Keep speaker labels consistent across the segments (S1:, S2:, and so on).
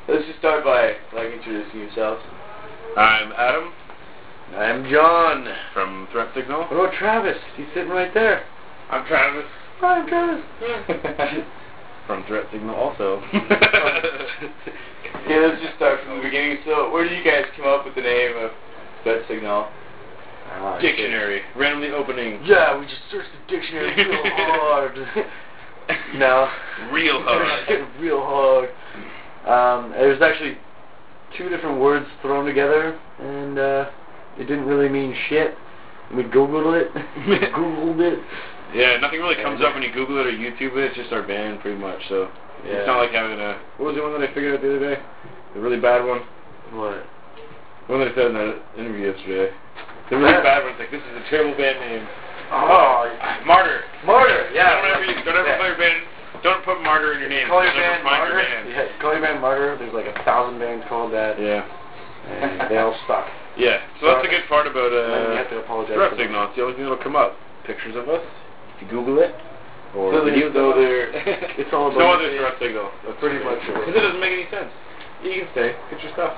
S1: Let's just start by introducing yourselves.
S2: I'm Adam.
S3: I'm John.
S2: From Threat Signal.
S3: What about Travis? He's sitting right there.
S2: I'm Travis.
S3: Hi, I'm Travis.
S2: From Threat Signal also.
S1: Okay, let's just start from the beginning. So, where do you guys come up with the name of Threat Signal?
S2: Dictionary. Randomly opening.
S3: Yeah, we just searched the dictionary real hard. No.
S2: Real hard.
S3: Real hard. It was actually two different words thrown together, and it didn't really mean shit. We Googled it.
S2: Yeah, nothing really comes up when you Google it or YouTube it. It's just our band, pretty much. So it's not like having a. What was the one that I figured out the other day? The really bad one.
S3: What?
S2: The one that I said in that interview yesterday. The really bad one. It's like, this is a terrible band name.
S3: Oh,
S2: Martyr.
S3: Martyr. Yeah.
S2: Don't ever play your band. Don't put Martyr in your name.
S3: Call your
S2: You'll never
S3: band
S2: find
S3: Martyr.
S2: your band.
S3: Yeah, call your band Martyr. There's like 1,000 bands called that.
S2: Yeah.
S3: And they all suck.
S2: Yeah. So that's the good part about
S3: you have to apologize.
S2: Threat Signal. It's the only thing that'll come up. Pictures of us. If you Google it. Or
S1: so
S2: videos
S1: so there.
S3: It's all about.
S2: No other Threat Signal. That's
S3: pretty much it.
S2: Because it doesn't make any sense. You can stay. Get your stuff.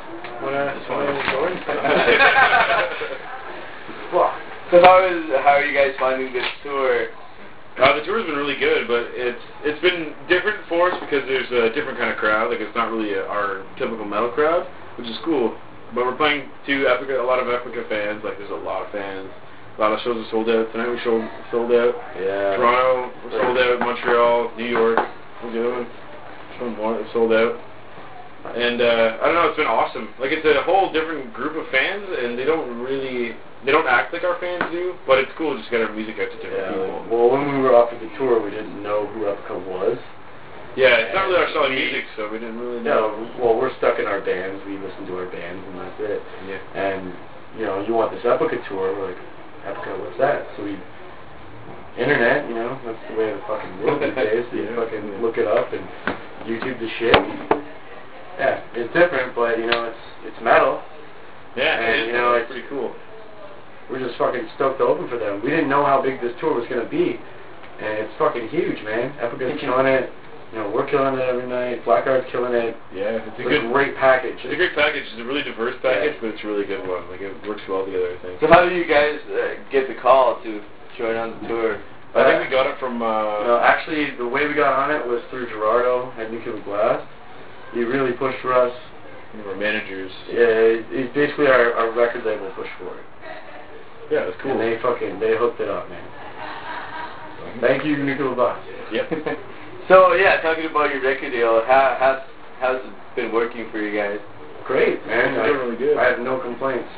S1: So how are you guys finding this tour?
S2: The tour's been really good, but it's been different for us because there's a different kind of crowd. Like, it's not really our typical metal crowd, which is cool. But we're playing to a lot of Epica fans. Like, there's a lot of fans. A lot of shows are sold out. Tonight we sold out.
S3: Yeah.
S2: Toronto sold out. Montreal, New York. What's the other one? Some more sold out. And I don't know, it's been awesome. Like, it's a whole different group of fans, and they don't act like our fans do, but it's cool just to get our music out to different people.
S3: Well, when we were offered the tour, we didn't know who Epica was.
S2: Yeah, it's not really our style of music, so we didn't really know.
S3: Yeah, well, we're stuck in our bands. We listen to our bands, and that's it.
S2: Yeah.
S3: And, you want this Epica tour, we're like, Epica, what's that? So we, internet, that's the way of the fucking world these days. So you fucking look it up and YouTube the shit. Yeah, it's different, but, it's metal.
S2: Yeah,
S3: and,
S2: it's pretty cool.
S3: We're just fucking stoked to open for them. We didn't know how big this tour was going to be, and it's fucking huge, man. Epica's killing it. We're killing it every night. Blackguard's killing it.
S2: Yeah, it's a
S3: great package.
S2: It's a great package. It's a really diverse package, but it's a really good one. Like, it works well together, I think.
S1: So how do you guys get the call to join on the tour?
S2: I think we got it from...
S3: No, actually, the way we got on it was through Gerardo at Nuclear Blast. He really pushed for us.
S2: One of our managers.
S3: Yeah, it's basically our record label pushed for it.
S2: Yeah, it was cool.
S3: And they hooked it up, man. Thank you, Nuclear Blast.
S2: Yep.
S1: So, yeah, talking about your record deal, how's it been working for you guys?
S3: Great, man.
S2: It's been really good.
S3: I have no complaints.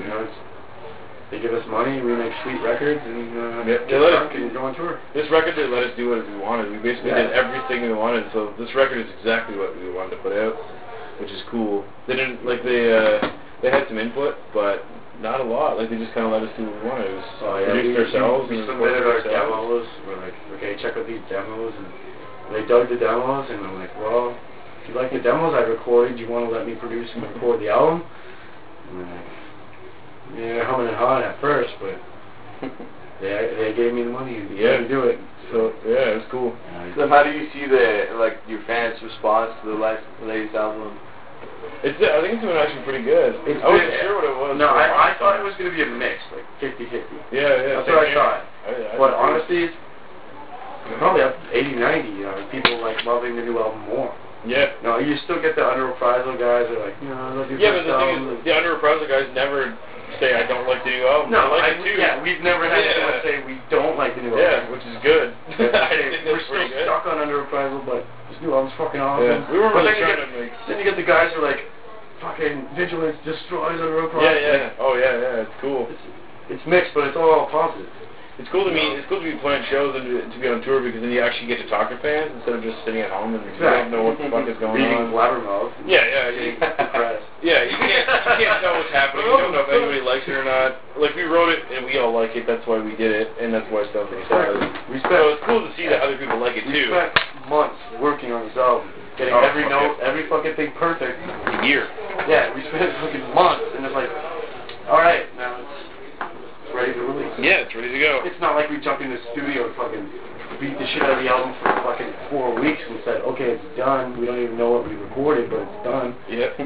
S3: They give us money, we make sweet records, and get drunk and go on tour.
S2: This record, they let us do what we wanted. We basically did everything we wanted, so this record is exactly what we wanted to put out, which is cool. They didn't, they had some input, but not a lot. Like, they just kind of let us do what we wanted. It was produced ourselves.
S3: We submitted our demos. We're like, okay, check out these demos, and they dug the demos, and I'm like, well, if you like the demos I recorded, do you want to let me produce and record the album? And they're like, yeah, humming and hawing at first, but they gave me the money to do it.
S2: So yeah, it was cool.
S1: So how do you see your fans' response to the latest album?
S2: I think it's been actually pretty good. I wasn't sure what it was.
S3: No, I thought it was going to be a mix, like 50-50.
S2: Yeah.
S3: That's what I thought. But honestly, probably up to 80-90. People loving the new album more.
S2: Yeah.
S3: No, you still get the Under Reprisal guys that are like, I love your
S2: but the thing is, the Under Reprisal guys never say I don't like the new album.
S3: No,
S2: I like it too.
S3: Yeah, we've never had anyone say we don't like the new album.
S2: Yeah, which is good.
S3: We're still stuck on Under Reprisal, but this new album's fucking awesome.
S2: Yeah. We were really trying to make...
S3: Then you get the guys who are like, fucking Vigilance destroys Under Reprisal.
S2: Yeah. Oh, yeah, it's cool.
S3: It's mixed, but it's all positive.
S2: It's cool to me. It's cool to be playing shows and to be on tour because then you actually get to talk to fans instead of just sitting at home and you don't know what the fuck is going
S3: on. Reading blabbermouth.
S2: Yeah.
S3: Depressed.
S2: Yeah, you can't tell what's happening. You don't know if anybody likes it or not. Like, we wrote it and we all like it. That's why we did it, and that's why stuff is exciting. So it's cool to see that other people like it too.
S3: We spent months working on this album, getting every note, every fucking thing perfect.
S2: A year.
S3: Yeah, we spent fucking months, and it's like, all right, now it's ready to release.
S2: Yeah, it's ready to go.
S3: It's not like we jumped in the studio and fucking beat the shit out of the album for fucking 4 weeks and said, okay, it's done. We don't even know what we recorded, but it's done.
S2: Yep.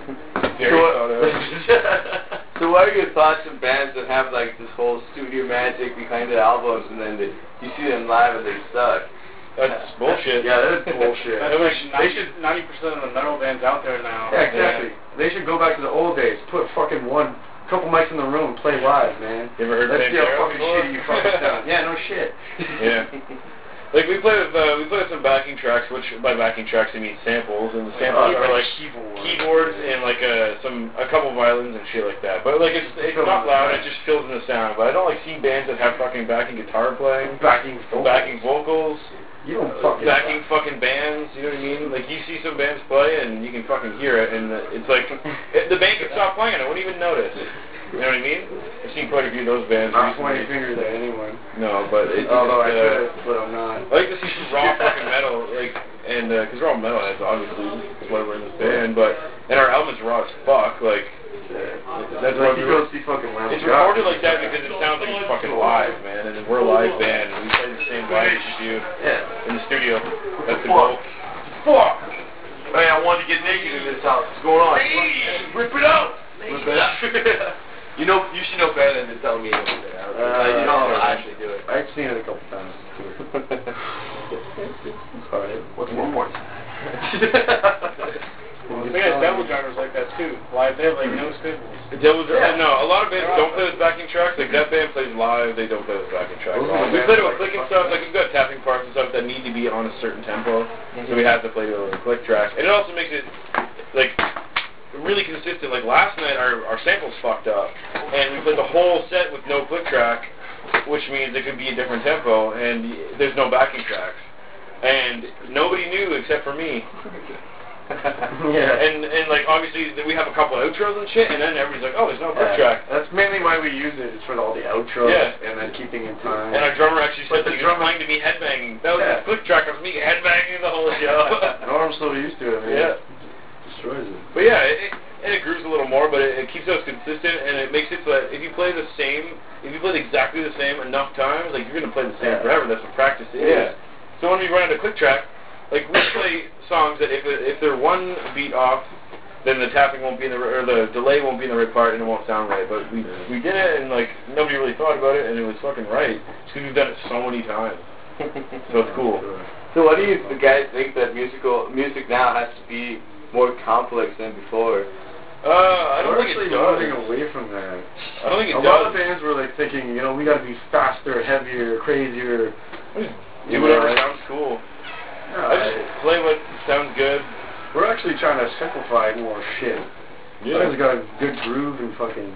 S1: So what are your thoughts on bands that have like this whole studio magic behind the albums and then you see them live and they suck?
S2: That's bullshit.
S3: Yeah, that's bullshit.
S4: That's like 90% of the metal bands out there now.
S3: Yeah, exactly. They should go back to the old days. Put fucking couple mics in the room and play live, man.
S2: You ever heard
S3: Let's see how
S2: Pantera
S3: fucking
S2: before?
S3: shitty you fucking sound. Yeah, no shit.
S2: Yeah. Like we play with some backing tracks, which by backing tracks I mean samples, and the samples are like keyboards and like a couple violins and shit like that. But like it's not loud, it just fills in the sound. But I don't like seeing bands that have fucking backing guitar playing, backing vocals.
S3: You don't fucking
S2: backing fucking bands, you know what I mean? Like, you see some bands play, and you can fucking hear it, and it's like, the band could stop playing, I wouldn't even notice. You know what I mean? I've seen quite a few of those bands.
S3: Not pointing fingers at anyone.
S2: No, but it's
S3: although I could, but I'm not.
S2: I like to see some raw fucking metal, like, and, because we're all metalheads, obviously, that's why we're in this band, and our album is raw as fuck, like, that's
S3: like
S2: why
S3: you go see fucking Lamb of
S2: it's
S3: God.
S2: recorded like that because it sounds like it's fucking live, man, and we're a live band, and we play the same vibe as you do in the studio. That's the goal.
S1: Fuck! Hey, I wanted to get naked in this house. What's going on? Rip it out! Rip it out. You should know better than to tell me to do that. You know how I actually do it.
S3: I've seen it a couple times, too. Sorry.
S1: What's more important?
S4: We got Devil Drivers like that too. Live, they have like no symbols.
S2: No, a lot of bands don't play with backing tracks. Like that band plays live, they don't play with backing tracks. We play with clicking stuff. Like we've got tapping parts and stuff that need to be on a certain tempo, so we have to play with click tracks. And it also makes it like really consistent. Like last night, our samples fucked up, and we played the whole set with no click track, which means it could be a different tempo, and there's no backing tracks. And nobody knew except for me.
S3: Yeah.
S2: And like obviously we have a couple outros and shit, and then everybody's like, oh, there's no click track.
S3: That's mainly why we use it. It's for all the outros and then keeping in time.
S2: And our drummer actually said that he was playing to me headbanging. That was the click track of me headbanging the whole show.
S3: No, I'm so used to it, man.
S2: Yeah.
S3: Destroys it.
S2: But yeah, it grooves a little more, but it keeps us consistent, and it makes it so that if you play exactly the same enough times, like you're gonna play the same forever. That's what practice is.
S3: Yeah.
S2: So when we run into click track, like we play songs that if they're one beat off, then the tapping won't be in or the delay won't be in the right part and it won't sound right. But we did it and like nobody really thought about it and it was fucking right. Just because we've done it so many times. So it's cool.
S1: So what do you guys think that music now has to be more complex than before?
S2: I don't think it does.
S3: Moving away from that.
S2: I don't think it does.
S3: A lot of bands were like thinking, we got to be faster, heavier, crazier.
S2: Do whatever sounds cool.
S3: Yeah,
S2: I just play what sounds good.
S3: We're actually trying to simplify more shit.
S2: Yeah.
S3: It's got a good groove and fucking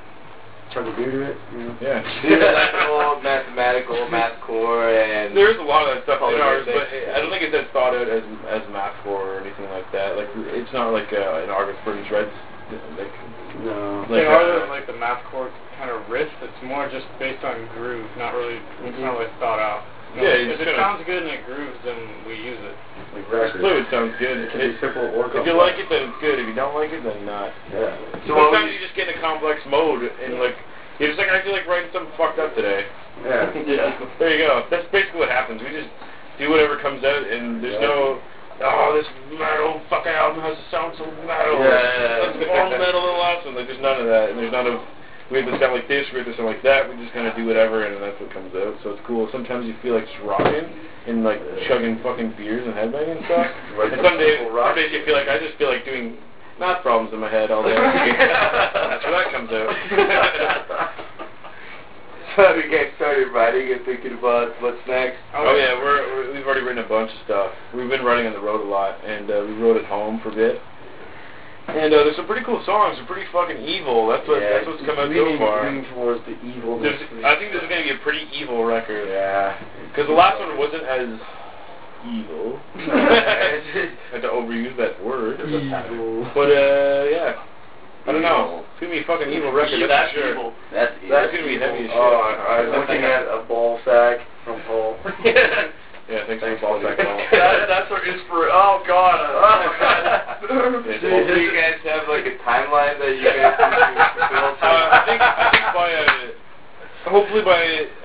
S3: try to do to it.
S2: Yeah.
S1: Theoretical, mathematical, mathcore, and
S2: there's a lot of that stuff in ours, but I don't think it's as thought out as mathcore or anything like that. Like it's not like an August Burns Reds. Like
S3: no.
S4: Like other than like the mathcore kind of riff, it's more just based on groove, not really. It's not really thought out. No, if it sounds good and it grooves, then we use it.
S2: Exactly. Fluid sounds good.
S3: It can be simple or complex.
S2: If you like it, then it's good. If you don't like it, then not.
S3: Yeah.
S2: So sometimes you just get in a complex mode, and like you're just like, I feel like writing something fucked up today.
S3: Yeah.
S2: There you go. That's basically what happens. We just do whatever comes out, and there's no, this metal fucking album has to sound so metal.
S1: Yeah.
S2: That's more metal than the last one. Like there's none of that, and there's none of. We have to sound like this, we have to sound like that, we just kind of do whatever, and that's what comes out, so it's cool. Sometimes you feel like just rocking, and like chugging fucking beers and headbanging and stuff, and some days you feel like, I just feel like doing math problems in my head all day. So that comes out.
S1: So we get started writing and thinking about what's next.
S2: Oh yeah, we've already written a bunch of stuff. We've been writing on the road a lot, and we wrote at home for a bit. And there's some pretty cool songs. They're pretty fucking evil. That's what's come out so far.
S3: Leaning towards the evil.
S2: I think this is going to be a pretty evil record.
S3: Yeah.
S2: Because the last one wasn't as evil. I had to overuse that word.
S3: Evil.
S2: But yeah. I don't know. It's going to be a fucking evil record. That's for sure.
S1: Evil. That's evil.
S2: That's going to be heavy as shit.
S3: Oh, I was looking at a ball sack from Paul.
S2: Yeah, thanks for the ball sack.
S1: That's our inspiration. Oh God. Do you guys have like a timeline that you guys can fulfill?
S2: I think by hopefully by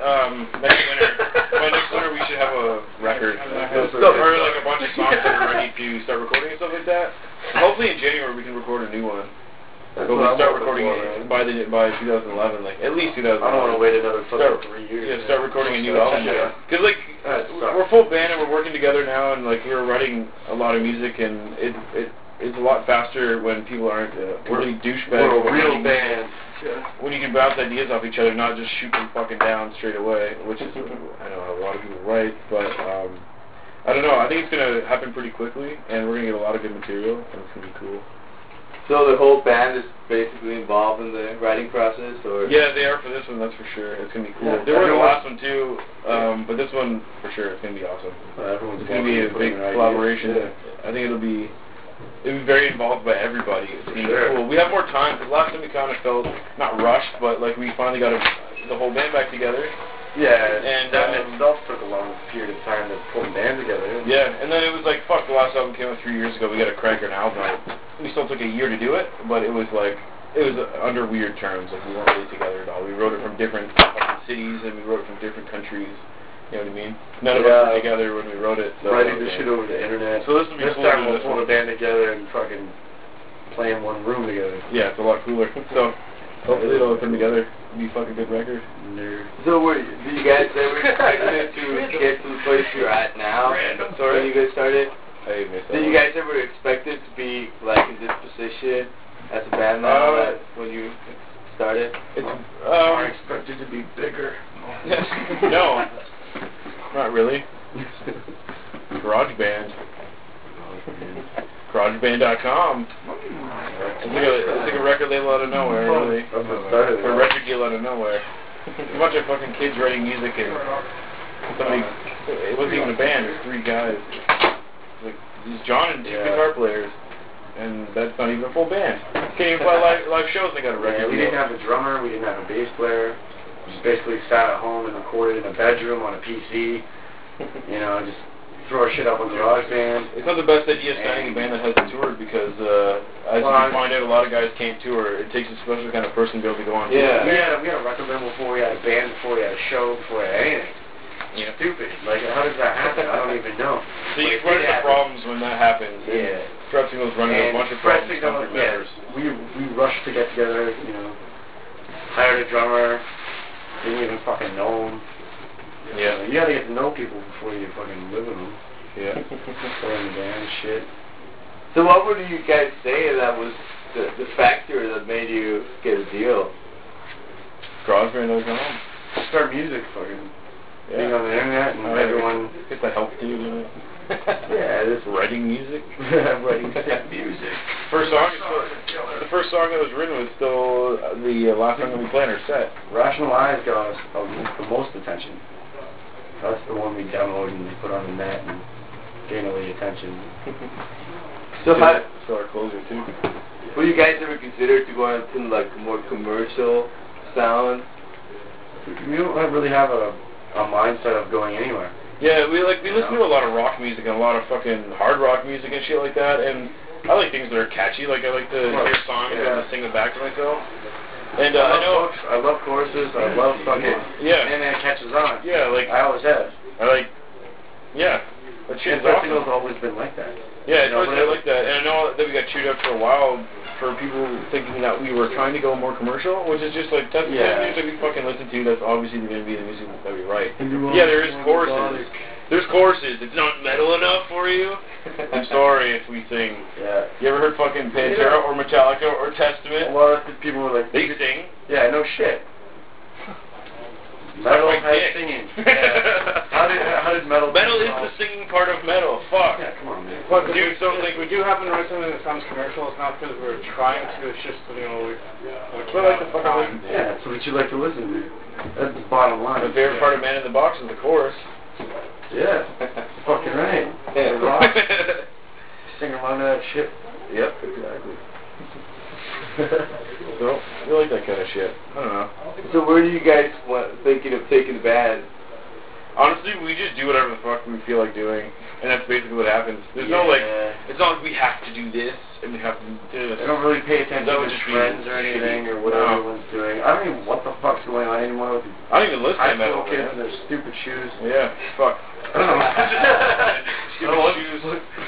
S2: next winter we should have a record, or like a bunch of songs that are ready to start recording and stuff like that. Hopefully in January we can record a new one. But we'll start recording it by 2011, like at least 2011.
S3: I don't want to wait another 3 years.
S2: Yeah, start recording a new album. Because like we're full band and we're working together now, and like we're writing a lot of music, and it's a lot faster when people aren't really douchebags.
S1: We're a real band.
S2: When you can bounce ideas off each other, not just shoot them fucking down straight away, which is, I know a lot of people write, but I don't know, I think it's going to happen pretty quickly, and we're going to get a lot of good material, and it's going to be cool.
S1: So the whole band is basically involved in the writing process, or?
S2: Yeah, they are for this one, that's for sure. It's going to be cool. They were the last one too, but this one, for sure, it's going to be awesome. It's going to be a big collaboration. Yeah. I think it'll be very involved by everybody. It's going to be cool. We have more time, because last time we kind of felt, not rushed, but like we finally got the whole band back together.
S3: Yeah, and that itself took a long period of time to pull the band together.
S2: Yeah, and then it was like, fuck, the last album came out 3 years ago, we got to crank an album out. We still took a year to do it, but it was like, it was under weird terms, like we weren't really together at all. We wrote it from different fucking cities, and we wrote it from different countries. You know what I mean? None of us were together when we wrote it. So
S3: writing this shit over the internet.
S2: So this will be cool.
S3: This time we'll pull the band together and fucking play in one room together.
S2: Yeah, it's a lot cooler. So hopefully it'll come together and be a fucking good record.
S1: So do you guys ever expect to get to the place you're at now? When you guys started? Did you guys ever expect it to be like in this position as a band now when you started?
S3: I expected to be bigger.
S2: No. Not really. GarageBand. GarageBand.com. It's like a record label out of nowhere, really. Or a record deal out of nowhere. It's a bunch of fucking kids writing music, and it wasn't even a band, it was 3 guys. Like, these John and 2 guitar players. And that's not even a full band. Can't even play live shows, and they got a record deal.
S3: We didn't have a drummer, we didn't have a bass player. Just basically sat at home and recorded in a bedroom on a PC. You know, just throw our shit up on GarageBand.
S2: It's not the best idea signing a band that hasn't toured because, as you can find out, a lot of guys can't tour. It takes a special kind of person to be able to go on tour.
S3: Yeah, we had a record label before we had a band, before we had a show, before we had anything.
S2: Yeah.
S3: Stupid. Like, how does that happen? I don't even know.
S2: So you run into problems when that happens. Yeah. Threat Signal's running a bunch of problems.
S3: Yeah, we rushed to get together, you know, hired a drummer. Didn't even fucking know them.
S2: Yeah.
S3: You gotta get to know people before you fucking live with them.
S2: Yeah.
S3: Play in the band and shit.
S1: So what would you guys say that was the factor that made you get a deal?
S2: GarageBand.com.
S3: Start music, fucking. Being on the internet and everyone.
S2: Get the help to you, you know?
S3: Yeah, this
S2: writing music.
S3: Writing music.
S2: The first song that was written was still the last song that we played in our set.
S3: Rational Eyes got us the most attention. That's the one we demoed and we put on the net and gained all the attention.
S2: So our closer too.
S1: Would you guys ever consider to go into like a more commercial sound?
S3: We don't really have a mindset of going anywhere.
S2: Yeah, we listen to a lot of rock music and a lot of fucking hard rock music and shit like that, and I like things that are catchy. Like I like to hear songs and sing them back to myself. And
S3: I love choruses. I love fucking and then it catches on.
S2: Yeah, like
S3: I always have.
S2: That shit's awesome.
S3: It's always been like that.
S2: Yeah, it's always been like that. And I know that we got chewed up for a while for people thinking that we were trying to go more commercial, which is just like, that's the kind of music we fucking listen to, that's obviously going to be the music that we write. Yeah, there is choruses. There's choruses. It's not metal enough for you? I'm sorry if we sing.
S3: Yeah.
S2: You ever heard fucking Pantera or Metallica or Testament?
S3: A lot of people were like,
S2: they sing.
S3: Yeah, no shit. Metal has singing. Yeah. How did metal?
S2: Metal is the singing part of metal. Fuck.
S3: Yeah, come on, man.
S4: But we do happen to write something that sounds commercial. It's not because we're trying to. It's just we like to fucking listen.
S3: Yeah, it's what you like to listen to. That's the bottom line.
S2: My favorite part of Man in the Box is the chorus.
S3: Yeah, fucking right.
S2: Yeah.
S3: Rock. Sing along to that shit.
S2: Yep, exactly. So, we like that kind of shit. I don't know.
S1: So where do you guys thinking of taking the band?
S2: Honestly, we just do whatever the fuck we feel like doing, and that's basically what happens. There's no like it's not like we have to do this and we have to do this.
S3: They don't really pay attention to trends or anything or what everyone's doing. I don't even know what the fuck's going on anymore with
S2: I don't even listen to
S3: metal kids and their stupid shoes.
S2: Yeah, fuck.
S3: I don't know.
S2: Stupid shoes.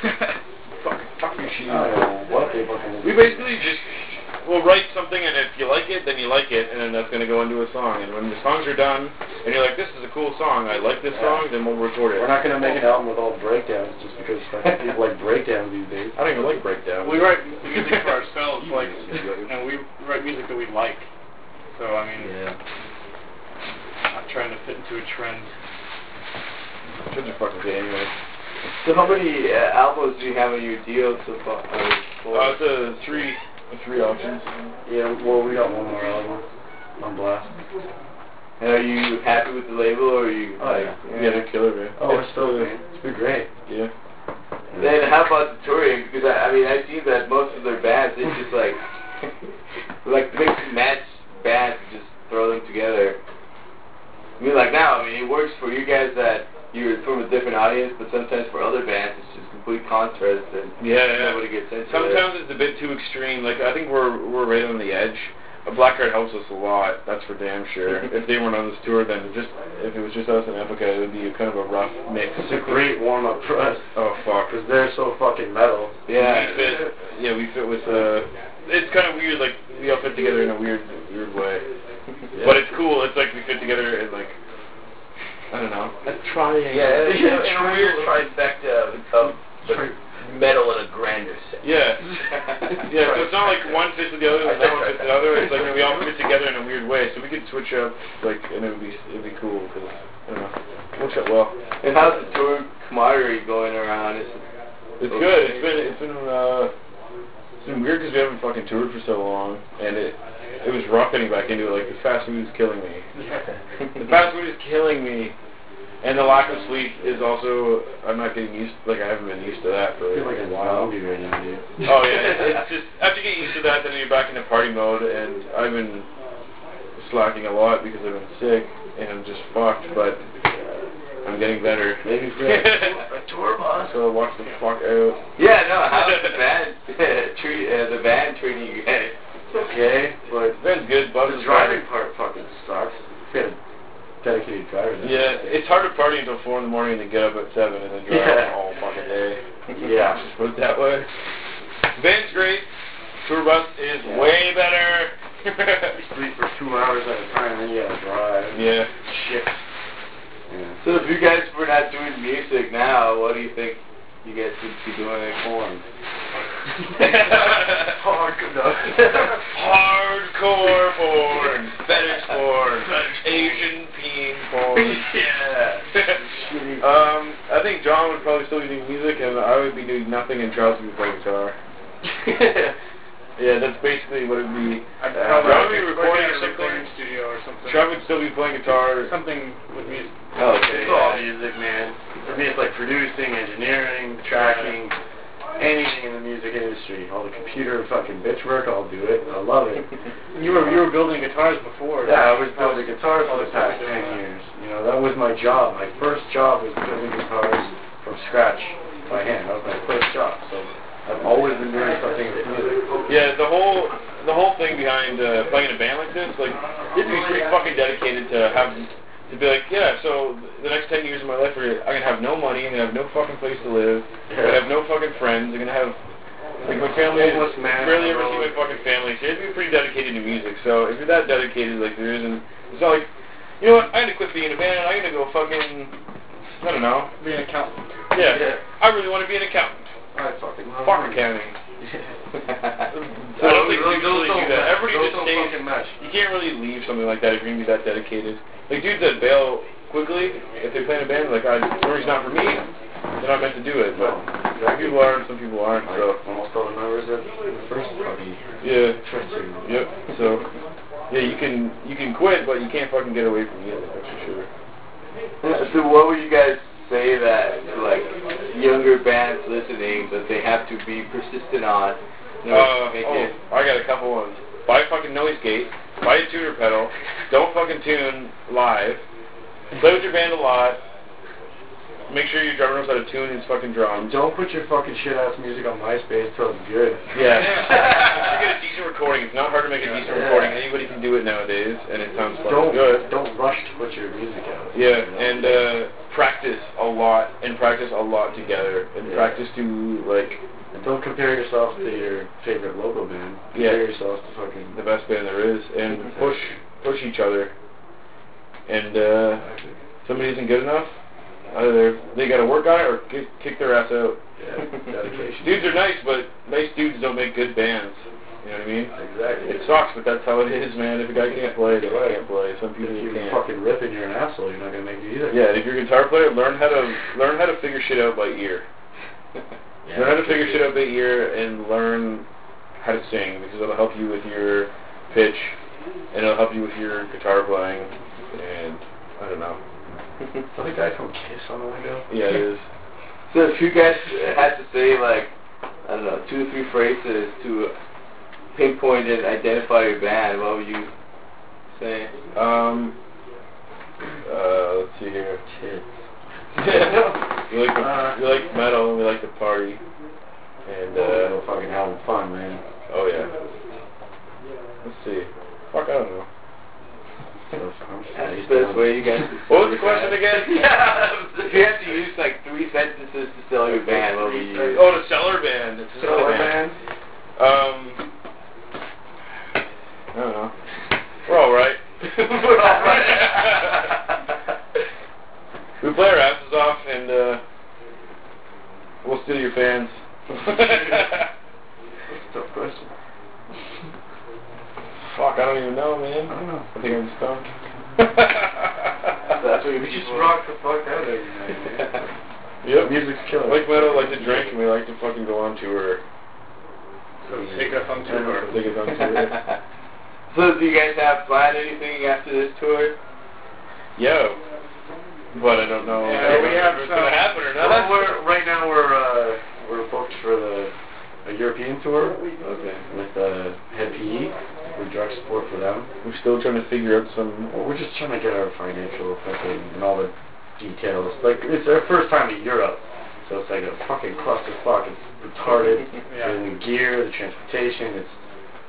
S2: Fuck your shoes.
S3: I don't know what they fucking
S2: We basically just we'll write something, and if you like it, then you like it, and then that's going to go into a song. And when the songs are done, and you're like, this is a cool song, I like this song, then we'll record it.
S3: We're not going to make an album with all breakdowns just because people like breakdowns these days.
S2: I don't even like breakdowns.
S4: We write music for ourselves, like, and we write music that we like. So, I mean, not trying to fit into a trend.
S2: Trends are fucking gay anyway.
S1: So how many albums do you have on your deal so far?
S2: It's three options.
S3: Yeah, well, we got one more album on blast.
S1: And are you happy with the label, or are you?
S2: Yeah, they're killer, man.
S3: Oh, we're still, man. It's been great.
S2: Yeah.
S1: Then how about the touring? Because I mean, I've seen that most of their bands, they just like mix and match bands and just throw them together. I mean, like now, I mean, it works for you guys that you're from a different audience, but sometimes for other bands, it's just complete contrast and nobody gets into it.
S2: Sometimes it's a bit too extreme. Like, I think we're right on the edge. Blackguard helps us a lot, that's for damn sure. If they weren't on this tour, then if it was just us and Epica, it would be kind of a rough mix.
S3: It's a great warm-up for us.
S2: Oh, fuck.
S3: Because they're so fucking metal.
S1: Yeah.
S2: We fit with, it's kind of weird, like, we all fit together in a weird way.
S3: Yeah.
S2: But it's cool, it's like we fit together in, like, I don't know.
S3: A triangle.
S1: Yeah, in a weird trifecta of metal in a grander sense.
S2: Yeah. Yeah, so it's not like one fits with the other and that one fits with the other. It's like we all fit together in a weird way. So we could switch up, like, and it'd be cool because, I don't know, it works out well.
S1: And how's the tour camaraderie going around?
S2: It's good. It's been weird because we haven't fucking toured for so long, and it was rough getting back into it. Like, the fast food is killing me. The fast food is killing me. And the lack of sleep is also, I'm not getting used, like, I haven't been used to that for
S3: I feel like a zombie right now, dude.
S2: Oh, yeah, it's just, after you get used to that, then you're back into party mode, and I've been slacking a lot because I've been sick, and I'm just fucked, but I'm getting better.
S3: Maybe for a tour bus.
S2: So watch the fuck out.
S1: Yeah, no, how's the band treating you guys?
S3: It's okay, but
S2: That's good.
S3: the driving part fucking sucks. It's got a dedicated driver.
S2: Yeah, it's hard to party until 4 in the morning and then get up at 7 and then drive all fucking day.
S3: Yeah.
S2: Just put it that way. Van's great. Tour bus is way better.
S3: You sleep for 2 hours at a time, then you gotta drive.
S2: Yeah.
S3: Shit. Yeah.
S1: So if you guys were not doing music now, what do you think you guys would be doing?
S3: Porn.
S2: Hardcore porn. Fetish porn. Asian peen porn.
S3: Yeah.
S2: I think John would probably still be doing music, and I would be doing nothing, and Charles would be playing guitar. Yeah, that's basically what it would be. John would be recording
S4: in a
S2: something.
S4: recording studio or something.
S2: Charles would still be playing guitar.
S4: Something with music.
S1: Oh, okay.
S3: It's all music, man. For me, it's like producing, engineering, tracking, anything in the music industry. All the computer fucking bitch work, I'll do it. I love it.
S4: You were building guitars before.
S3: Yeah, I was building guitars for the past 10 years. You know, that was my job. My first job was building guitars from scratch by hand. That was my first job. So I've always been doing something with music.
S2: Yeah, the whole thing behind playing in a band like this, like, you'd be pretty fucking dedicated to be like, yeah, so the next 10 years of my life, I'm going to have no money, I'm going to have no fucking place to live, I'm going to have no fucking friends, I'm going to have, like, my family, barely ever see my fucking family, so you have to be pretty dedicated to music. So if you're that dedicated, like, it's not like, you know what, I'm going to quit being in a band, I'm going to go fucking, I don't know.
S4: Be an accountant.
S2: Yeah. I really want to be an accountant.
S3: I fucking love
S2: Farm accounting. I don't think people really do that. Everybody just stays. You can't really leave something like that if you're going to be that dedicated. Like, dudes that bail quickly, if they play in a band, like, story's not for me, they're not meant to do it. But some people are, and some people aren't. So
S3: almost all the members at the first party.
S2: Yeah. Yep. So yeah, you can quit, but you can't fucking get away from music. That's for sure.
S1: So what would you guys say that to, like, younger bands listening that they have to be persistent on?
S2: I got a couple ones. Buy a fucking noise gate. Buy a tuner pedal. Don't fucking tune live. Play with your band a lot. make sure your drummer knows how to tune his fucking drums.
S3: Don't put your fucking shit-ass music on MySpace till it's good.
S2: Yeah. You get a decent recording. It's not hard to make a decent recording. Anybody can do it nowadays, and it sounds fucking good.
S3: Don't rush to put your music out.
S2: Yeah, and practice a lot, together, and practice to, like...
S3: And don't compare yourself to your favorite local band. Compare yourself to fucking...
S2: the best band there is, and push each other. And, somebody isn't good enough, either they gotta work on it or kick their ass out.
S3: Yeah, dedication.
S2: Dudes are nice, but nice dudes don't make good bands. You know what I mean?
S3: Exactly.
S2: It sucks, but that's how it is, man. If a guy can't play, the guy can't play. Some people
S3: if
S2: can't.
S3: You're fucking ripping, you're an asshole. You're not gonna make it either.
S2: Yeah, and if you're a guitar player, learn how to figure shit out by ear. Learn how to figure shit out by ear and learn how to sing, because it'll help you with your pitch, and it'll help you with your guitar playing, and I don't know.
S3: Is that the guy from Kiss on the window?
S2: Yeah, it is.
S1: So if you guys had to say, like, I don't know, 2 or 3 phrases to pinpoint and identify your band, what would you say?
S2: Let's see here. we like metal, and we like to party, and
S3: we're fucking having fun, man.
S2: Oh yeah. Let's see. Fuck, I don't know.
S1: That's the best way you guys.
S2: What was the question again?
S1: If you had to use like 3 sentences to sell your band, what would you use?
S2: Oh, to sell our band. To sell our band. I don't know. We're all right.
S1: We're all right.
S2: We play our asses off, and we'll steal your fans.
S3: That's a tough question.
S2: Fuck, I don't even know, man.
S3: I don't know.
S2: I think I'm stumped.
S1: That's what
S3: we just rock the fuck out every night, man.
S2: Yep.
S3: Music's killer.
S2: Like metal, like to drink, and we like to fucking go on tour.
S4: So take us on tour.
S2: Take us on tour.
S1: So do you guys have planned anything after this tour?
S2: Yo. But I don't know
S4: if
S2: it's going to happen or not.
S3: Well, right now we're booked for a European tour.
S1: Okay.
S3: With Head PE. We're direct support for them.
S2: We're still trying to figure out some...
S3: Well, we're just trying to get our financial fucking and all the details. Like, it's our first time to Europe, so it's like a fucking clusterfuck. It's retarded. And the gear, the transportation, it's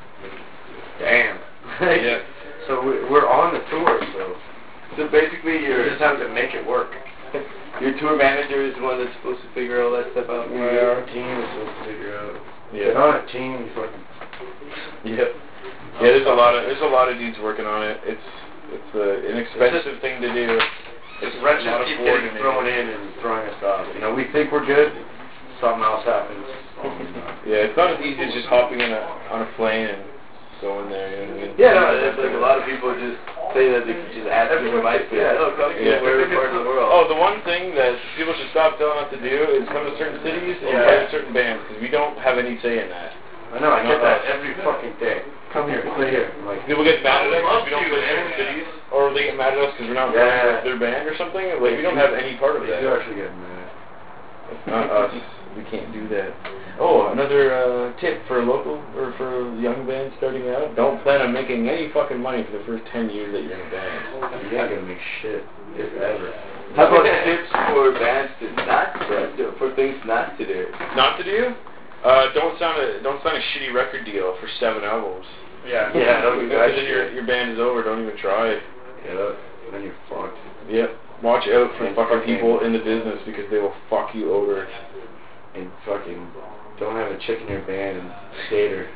S3: damn.
S2: Yeah.
S3: So we're on the tour,
S1: So basically
S3: we just have to make it work.
S1: Your tour manager is the one that's supposed to figure all that stuff out.
S3: Yeah, our team is supposed to figure out.
S2: Yeah.
S3: Get on it, team. You fucking...
S2: Yep. Yeah, there's a lot of dudes working on it. It's an expensive thing to do.
S3: It's wrenches keep getting thrown in and throwing us off. You know, we think we're good, something else happens.
S2: Yeah, it's not as easy as just hopping on a plane and going there. You know what I mean?
S1: Yeah, no, it's like a lot of people just say that they can just ask you for MySpace. Oh, come to wherever part of the world.
S2: Oh, the one thing that people should stop telling us to do is come to certain cities and play certain bands, because we don't have any say in that.
S3: I know, I get that every fucking day. Come here, play here. Like,
S2: people get mad at us because we don't play certain cities, or they get mad at us because we're not playing with their band or something. Like, we don't have any part of that.
S3: You actually get mad.
S2: It's not us. We can't do that. Oh, another tip for local or for young bands starting out: don't plan on making any fucking money for the first 10 years that you're in a band.
S3: You ain't gonna make shit, if ever.
S1: How about tips for bands for things not to do?
S2: Not to do? Don't sign a shitty record deal for 7 albums.
S3: Yeah,
S2: don't do that. Because your band is over. Don't even try.
S3: Yeah, then you're fucked.
S2: Yep. Watch out for fucking people in the business, because they will fuck you over.
S3: And fucking don't have a chick in your band and date her.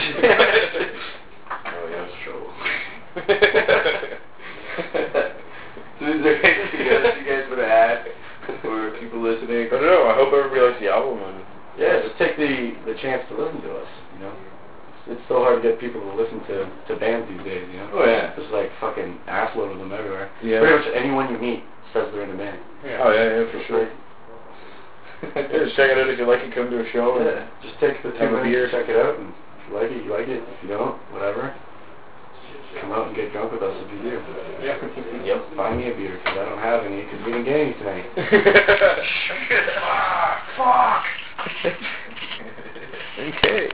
S3: Oh yeah, that's trouble.
S1: So is there anything else you guys would have had for people listening?
S2: I don't know. I hope everybody likes the album. And
S3: yeah, just take the chance to listen to us, you know. It's so hard to get people to listen to bands these days, you know.
S1: Oh yeah.
S3: There's like fucking assload of them everywhere.
S2: Yeah.
S3: Pretty much anyone you meet says they're in a band.
S2: Yeah. Oh yeah, for sure. Yeah, just check it out if you like it. Come to a show.
S3: Yeah. Just take the 2 minutes, check it out, and if you like it, you like it. If you don't, whatever. Come out and get drunk with us if you do.
S2: Yep.
S3: Buy me a beer, because I don't have any, because we didn't get any tonight.
S2: Fuck. Okay.